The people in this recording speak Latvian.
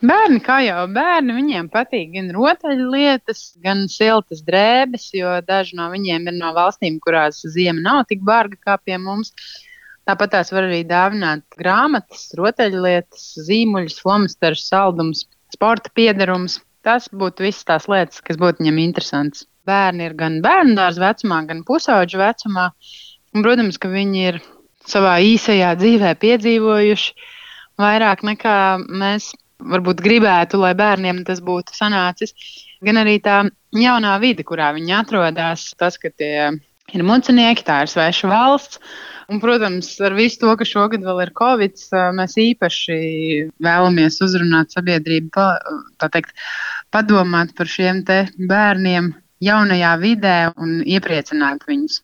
Bērni, kā jau bērni, viņiem patīk gan rotaļlietas, gan siltas drēbes, jo daži no viņiem ir no valstīm, kurās ziema nav tik barga kā pie mums. Tāpat tās var arī dāvināt grāmatas, rotaļlietas, zīmuļus, flomasterus, saldumus, sporta piederumus. Tas būtu visas tās lietas, kas būtu viņam interesantas. Bērni ir gan bērnu dārza vecumā, gan pusauģu vecumā. Un, protams, ka viņi ir savā īsajā dzīvē piedzīvojuši vairāk nekā mēs varbūt gribētu, lai bērniem tas būtu sanācis. Gan arī tā jaunā vide, kurā viņi atrodas, tas, ka tie ir mucinieki, tā ir sveša valsts. Un, protams, ar visu to, ka šogad vēl ir Covid, mēs īpaši vēlamies uzrunāt sabiedrību, tā teikt, padomāt par šiem te bērniem jaunajā vidē un iepriecināt viņus.